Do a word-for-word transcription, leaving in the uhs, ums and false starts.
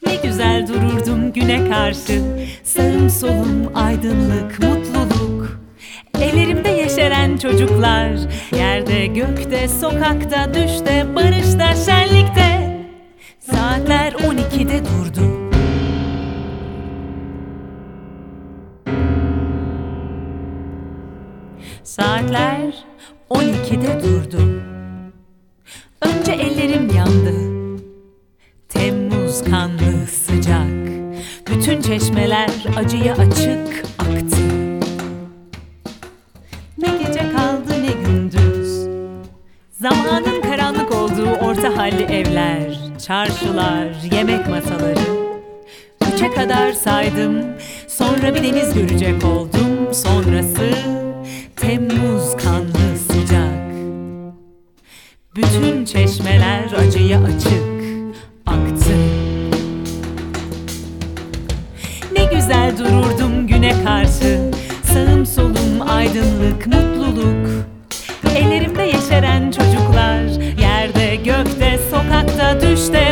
Ne güzel dururdum güne karşı, sağım solum aydınlık, mutluluk. Ellerimde yeşeren çocuklar, yerde gökte, sokakta, düşte, barışta, şenlikte. Saatler on ikide durdu. Saatler on ikide durdu. Önce ellerim yandı. Temmuz kanlı sıcak. Bütün çeşmeler acıya açık aktı. Ne gece kaldı ne gündüz. Zamanın karanlık olduğu orta halli evler, çarşılar, yemek masaları. Üçe kadar saydım, sonra bir deniz görecek oldum. Sonrası Temmuz kanlı sıcak. Bütün çeşmeler acıya açık aktı. Ne güzel dururdum güne karşı, sağım solum aydınlık, mutluluk. Ellerimde yeşeren çocuklar, yerde gökte, sokakta, düşte,